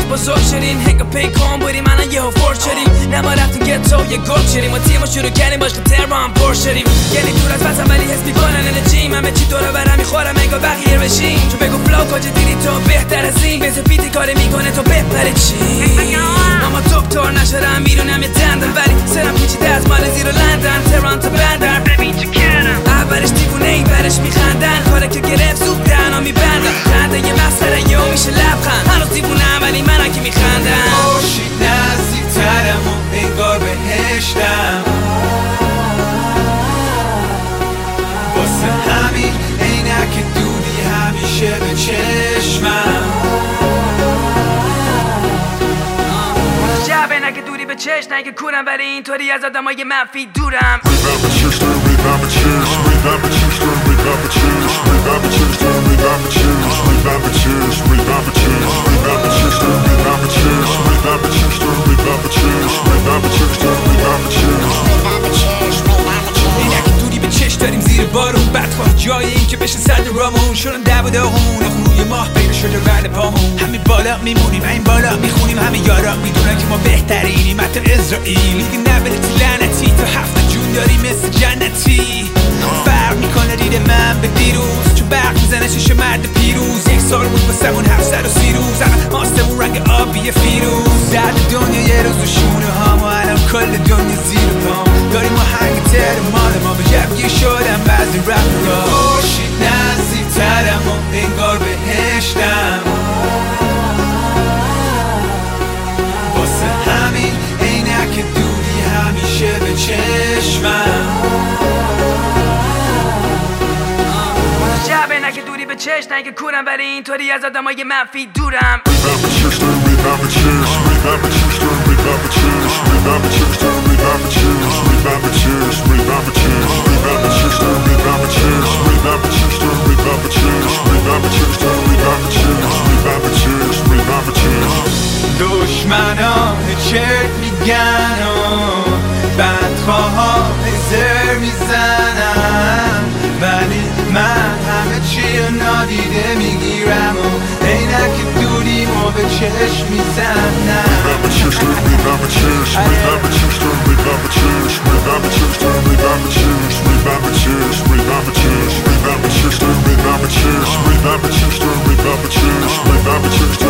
بزرگ شدین هنگا پیکان بودیم الان یهو فورس شدیم نه ما رفتیم گتو یه گل شدیم و تیمو شروع کردیم باش تر با هم پر شدیم یعنی دور از وطن ولی حس میکنن انرژیم همه چی دور و برم میخورم انگار بقیه بشیم چون بگو فلو کجا دیدی تو بهتر از این بزر بیتی کاری میکنه تو بپره چی اما دکتر نشدم بیرونم یه دندم ولی سرم پیچیده از مال زیر لندن ترانتو بندر ببین چه کردم اولش دیوونه ای برش میخندن کاره که گرفت زود دهنا میبندم خنده یه مسخره یهو میشه لبخند هنوز دیوونم ولی منم که میخندم خورشید نزدیکترم و انگار بهشتم واسه همین عینک دودی همیشه به چشمم شب عینک دودی به چشم نه که کورم ولی اینطوری از آدمای منفی دورم داریم زیر بارون بدخواه جای این که بشه صد رامون شدن دو داغون روی ماه پیدا شده رد پامون همین بالا میمونیم این بالا میخونیم همه یارا میدونن که ما بهترینیم حتی اسرائیل میگه نبلتی لعنتی تو هفته جون داری مثل جنتی فرق میکنه دید من به دیروز چون برق میزنه چشم مرد پیروز یک سال بود بسمون 730 روز آسمون رنگ آبی فیروز درد دنیا یه روز و شونه هام و الان کل دنیا زیر پام داریم آهنگ تر مال ما به جبگیر شدم بعضی رپرها خورشید نزدیکترم و انگار بهشتم واسه همین عینک دودی همیشه به چشمم شب عینک دودی به چشم نه که کورم ولی اینطوری از آدمای منفی دورم دشمنا چرت میگن و بدخواه زر میزنن ولی من همه چی رو نادیده میگیرم و عینک دودیم و به چشم میزنم Cheers,